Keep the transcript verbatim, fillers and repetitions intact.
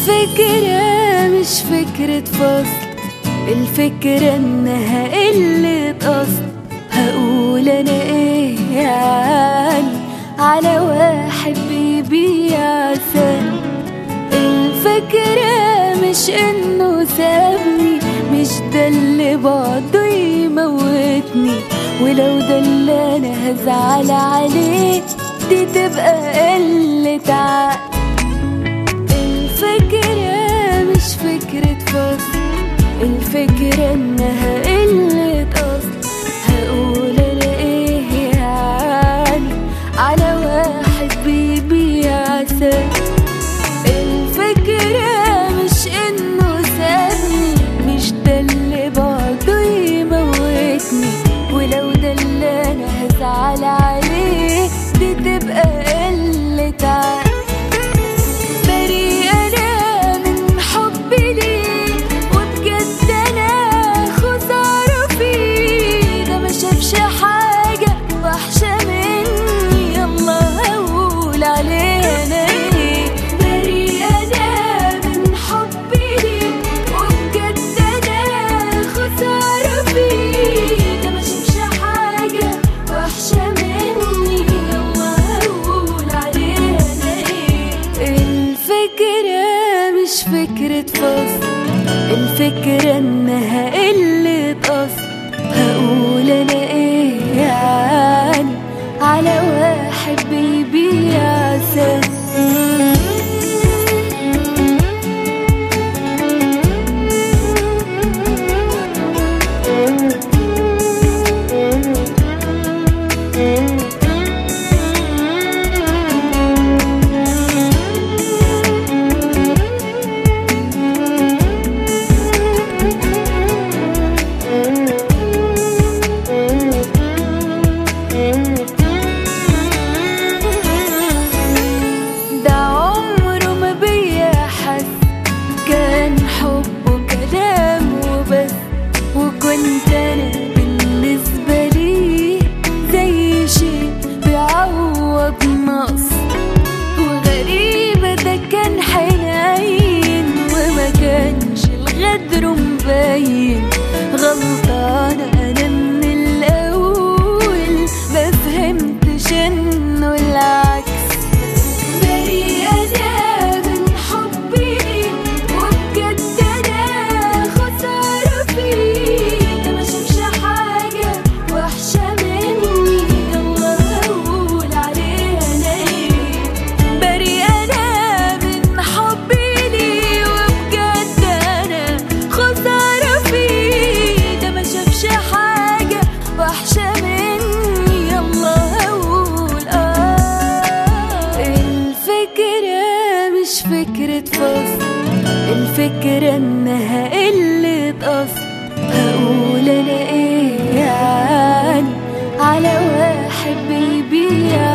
الفكرة مش فكرة فصل، الفكرة انها قلة اصل. هقول انا ايه يعني على واحد بيبيع سن؟ الفكرة مش انه سابني، مش ده اللي بعده يموتني. ولو ده اللي انا هزعل عليه دي تبقى قلة عقل. الفكرة مش فكرة فصل، الفكرة انها قلة اصل. هقول انا ايه يعني على واحد بيبيع سن؟ الفكرة مش انه سابني، مش ده اللي بعده يموتني. ولو ده اللي انا هزعل عليه دي تبقى قلة عقل. فكرة فصل، الفكرة انها قلة اصل. هقول انا ايه يعني على واحد بيبيع سن؟ وكنت أنا بالنسبة لي زي شيء بيعوض نقص. وغريبة ده كان حنين وما كانش الغدر مبين. غلطانة أنا من الأول ما فهمتش إنه العكس. فكرة فصل، الفكرة انها قلة اصل. هقول انا ايه يعني على واحد بيبيع